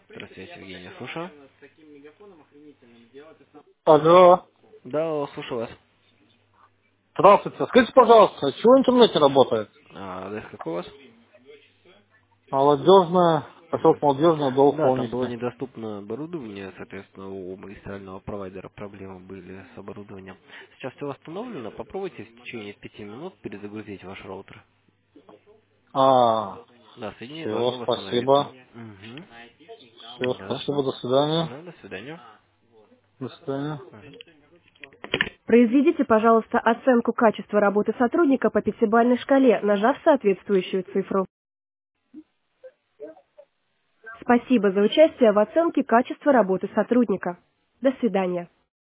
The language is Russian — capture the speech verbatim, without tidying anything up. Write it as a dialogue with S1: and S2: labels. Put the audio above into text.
S1: Здравствуйте, Евгений, слушаю.
S2: Алло.
S1: Да, слушаю вас.
S2: Здравствуйте. Скажите, пожалуйста, чего интернет не работает?
S1: А, адрес какой у вас?
S2: Молодежная, поселок Молодежный, до
S1: Да, там было
S2: Холмичный.
S1: недоступно оборудование, соответственно, у магистрального провайдера проблемы были с оборудованием. Сейчас все восстановлено, попробуйте в течение пяти минут перезагрузить ваш роутер.
S2: А,
S1: Да, соединение
S2: все,
S1: должно восстановиться.
S2: спасибо. Все,
S1: Угу. Да.
S2: спасибо, до свидания.
S1: Да, до свидания.
S2: До свидания.
S1: Мгм.
S3: Произведите, пожалуйста, оценку качества работы сотрудника по пятибалльной шкале, нажав соответствующую цифру. Спасибо за участие в оценке качества работы сотрудника. До свидания.